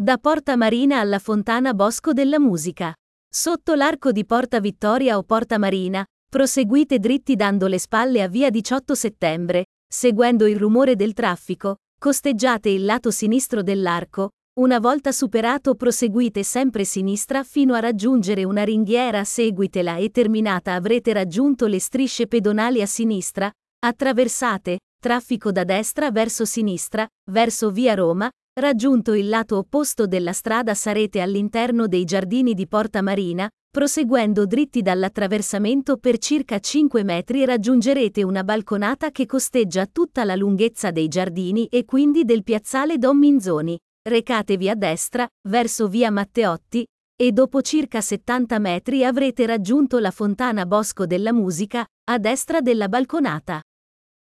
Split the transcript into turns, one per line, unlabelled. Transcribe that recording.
Da Porta Marina alla Fontana Bosco della Musica. Sotto l'arco di Porta Vittoria o Porta Marina, proseguite dritti dando le spalle a via 18 settembre, seguendo il rumore del traffico, costeggiate il lato sinistro dell'arco, una volta superato proseguite sempre sinistra fino a raggiungere una ringhiera, seguitela e terminata avrete raggiunto le strisce pedonali a sinistra, attraversate, traffico da destra verso sinistra, verso via Roma, raggiunto il lato opposto della strada sarete all'interno dei giardini di Porta Marina, proseguendo dritti dall'attraversamento per circa 5 metri raggiungerete una balconata che costeggia tutta la lunghezza dei giardini e quindi del piazzale Don Minzoni. Recatevi a destra, verso via Matteotti, e dopo circa 70 metri avrete raggiunto la Fontana Bosco della Musica, a destra della balconata.